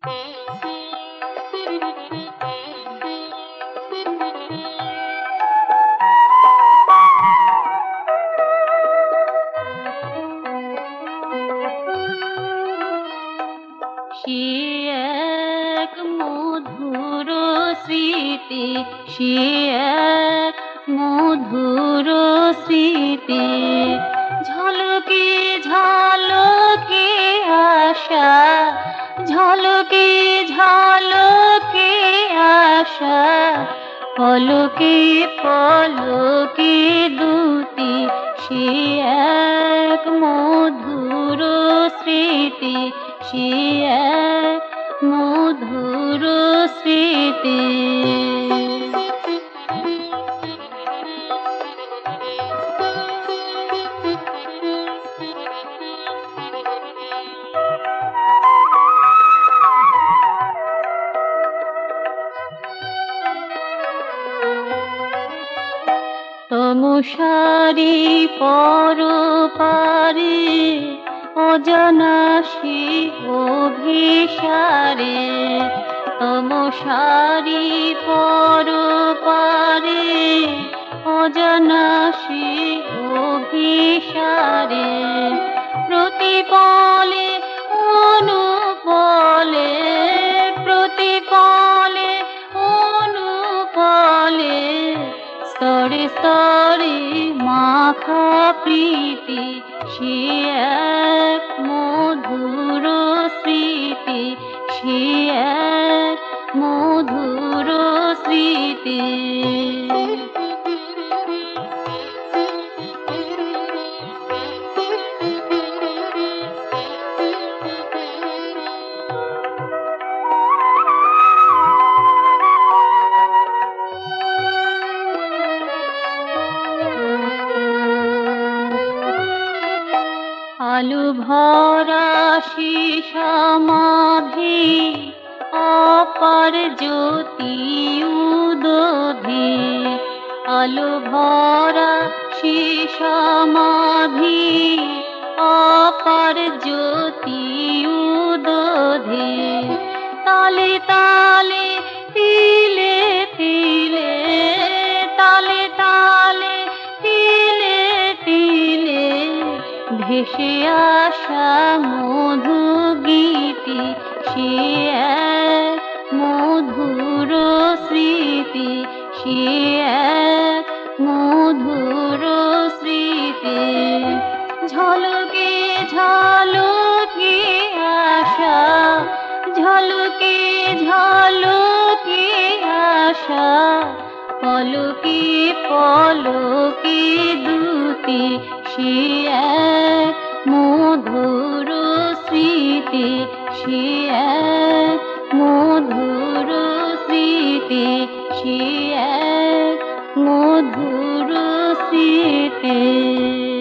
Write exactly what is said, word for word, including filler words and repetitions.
সে এক মধুর স্মৃতি, সে এক মধুর স্মৃতি, ঝলকে ঝলকে আশা, ঝলকে ঝলকে আশা, পলকে পলকে দুটি, সে এক মধুর স্মৃতি, সে এক মধুর স্মৃতি। তমসারি পরপারে অজানা সে অভিসারে, তমসারি পরপারে অজানা সে অভিসারে, প্রতিপলে অনুপলে, প্রতিপলে অনুপলে, স্তরে স্তরে মাখা প্রীতি, সে এক মধুর স্মৃতি, সে এক মধুর স্মৃতি। আলো ভরা সমাধি, অপার জ্যোতি উদধি, আলো ভরা সমাধি, অপার জ্যোতি উদধি, তালে তালে তিলে তিলে, তালে তালে তিলে তিলে, ভেসে আসা মধু গীতি, সে এক মধুর স্মৃতি, সে এক মধুর স্মৃতি, ঝলকে ঝলকে আশা, ঝলকে ঝলকে আশা, পলকে পলকে দুটি, সে এক মধুর স্মৃতি, সে এক মধুর স্মৃতি, সে এক মধুর স্মৃতি।